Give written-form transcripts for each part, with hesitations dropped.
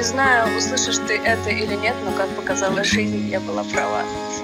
знаю, услышишь ты это или нет, но как показала жизнь, я была права.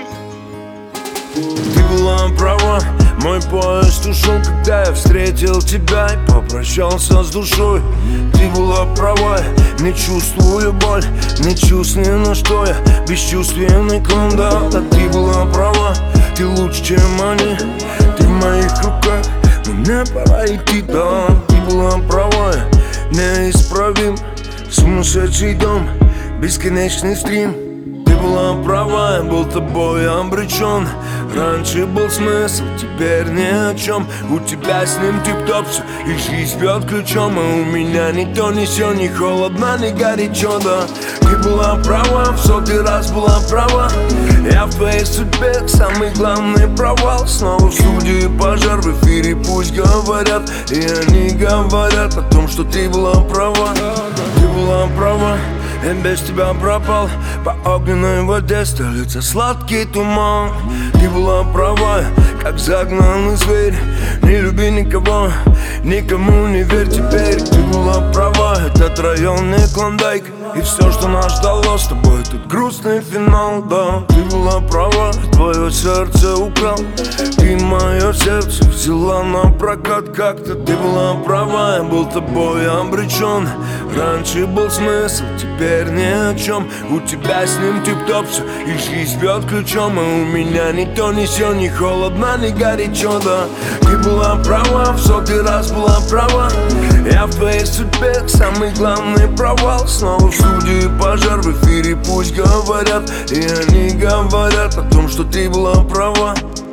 Ты была права, мой поезд ушел, когда я встретил тебя и попрощался с душой. Ты была права, не чувствую боль, не чувствую, на что я бесчувственный клон, да. Ты была права, ты лучше, чем они, ты в моих руках, но мне пора идти, да. Ты была права, неисправим, сумасшедший дом, бесконечный стрим. Ты была права, я был тобой обречен. Раньше был смысл, теперь ни о чем. У тебя с ним тип-топ все, и жизнь бьет ключом. А у меня ни то, ни сё, ни холодно, ни горячо, да. Ты была права, в сотый раз была права. Я в твоей судьбе самый главный провал. Снова в студии пожар, в эфире пусть говорят. И они говорят о том, что ты была права. Ты была права, я без тебя пропал. По огненной воде столица сладкий туман. Ты была права, как загнанный зверь. Не люби никого, никому не верь теперь. Ты была права, этот район не Клондайк. И все, что нас ждало с тобой, тут грустный финал, да. Ты была права, твое сердце украл. Ты мое сердце взяла на прокат как-то. Ты была права, я был тобой обречен. Раньше был смысл, теперь ни о чем. У тебя с ним тип-топ все, и жизнь бьет ключом. А у меня ни то, ни сё, ни холодно, ни горячо, да. Ты была права, в сотый раз была права. Я в твоей судьбе самый главный провал. Снова в студии пожар, в эфире пусть говорят. И они говорят о том, что ты была права.